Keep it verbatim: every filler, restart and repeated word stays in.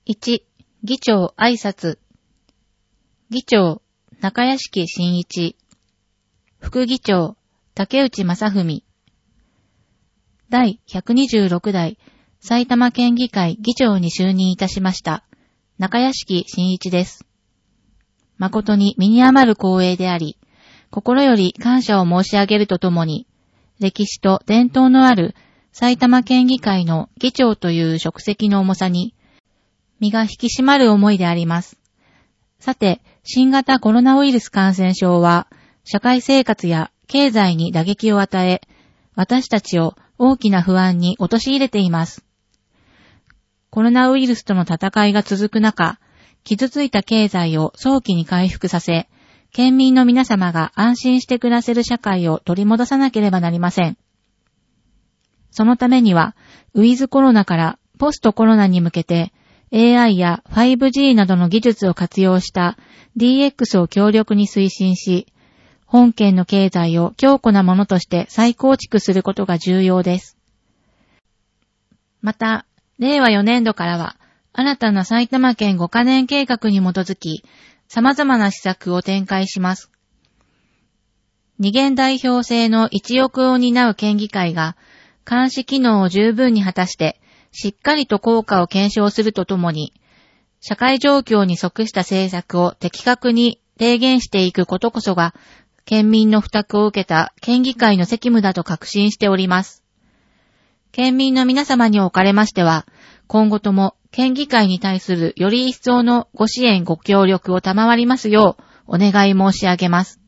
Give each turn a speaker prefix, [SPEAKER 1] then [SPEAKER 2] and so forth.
[SPEAKER 1] いち、議長挨拶。議長、中屋敷真一。副議長、竹内正文。第ひゃくにじゅうろく代埼玉県議会議長に就任いたしました、中屋敷真一です。誠に身に余る光栄であり、心より感謝を申し上げるとともに、歴史と伝統のある埼玉県議会の議長という職責の重さに、身が引き締まる思いであります。さて、新型コロナウイルス感染症は、社会生活や経済に打撃を与え、私たちを大きな不安に陥れています。コロナウイルスとの戦いが続く中、傷ついた経済を早期に回復させ、県民の皆様が安心して暮らせる社会を取り戻さなければなりません。そのためには、ウィズコロナからポストコロナに向けて、エーアイ や ファイブジー などの技術を活用した ディーエックス を強力に推進し、本県の経済を強固なものとして再構築することが重要です。また、れいわよねん度からは、新たな埼玉県ごカ年計画に基づき、様々な施策を展開します。二元代表制の一翼を担う県議会が、監視機能を十分に果たして、しっかりと効果を検証するとともに、社会状況に即した政策を的確に提言していくことこそが、県民の負託を受けた県議会の責務だと確信しております。県民の皆様におかれましては、今後とも県議会に対するより一層のご支援ご協力を賜りますようお願い申し上げます。